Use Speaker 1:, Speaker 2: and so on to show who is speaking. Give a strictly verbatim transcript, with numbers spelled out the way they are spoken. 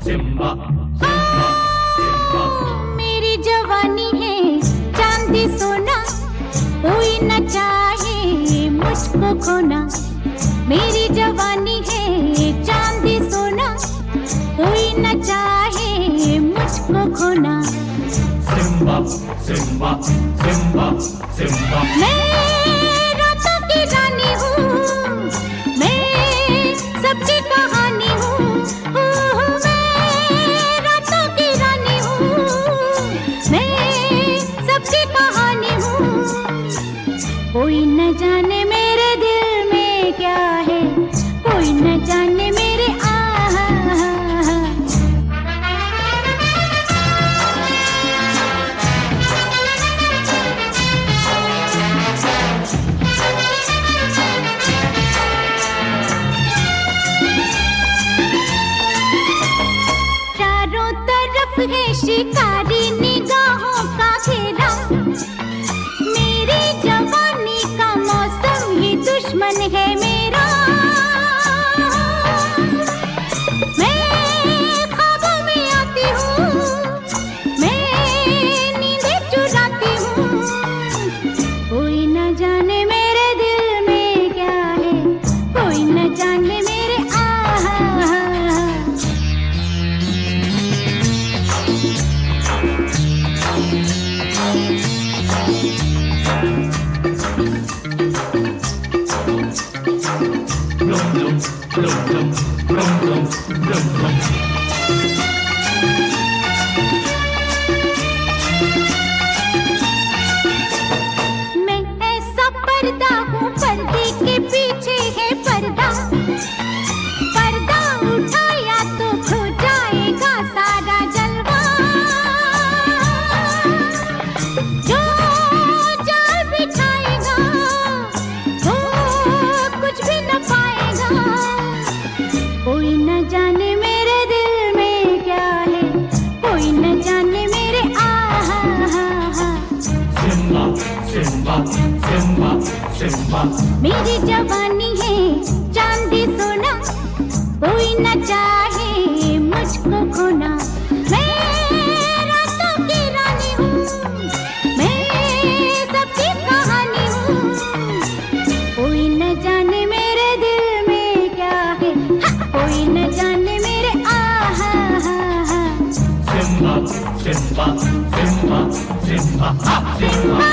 Speaker 1: Simba Simba Simba.
Speaker 2: मेरी जवानी है चांदी सोना, कोई न चाहे मुझको खोना। मेरी जवानी है चांदी सोना, कोई न चाहे मुझको खोना।
Speaker 1: Simba Simba Simba Simba.
Speaker 2: मैं रातों की रानी हूँ, मैं सबकी कहानी हूँ। मैं रातों की रानी हूँ, मैं सबकी कहानी हूँ। कोई न जाने मेरे दिल में क्या है, कोई न जाने मेरे आहा। चारों तरफ है शिकारी निगाहों का घेरा, मेरी जवानी का मौसम ही दुश्मन है मेरा। मैं ख्वाबों में आती हूँ, मैं नींदें चुराती हूँ। कोई न जाने मेरे दिल में क्या है, कोई न जाने मेरे आहा।
Speaker 1: Blum blum blum blum blum blum blum blum।
Speaker 2: मैं ऐसा पर्दा हूँ, पर्दे के पीछे है पर्दा। पर्दा उठाया तो खो जाएगा सारा जलवा। जो जाल बिछाएगा वो कुछ भी न पाएगा। कोई न जाने मेरे दिल में क्या है, कोई न जाने मेरे आहा।
Speaker 1: Simba Simba Simba Simba.
Speaker 2: मेरी जवानी है चांदी सोना, कोई न चाहे मुझको खोना। मैं रातों की रानी हूँ, मैं सबकी कहानी हूँ। कोई न जाने मेरे दिल में क्या है, कोई न जाने मेरे आहा।
Speaker 1: Simba Simba Simba Simba.
Speaker 2: Simba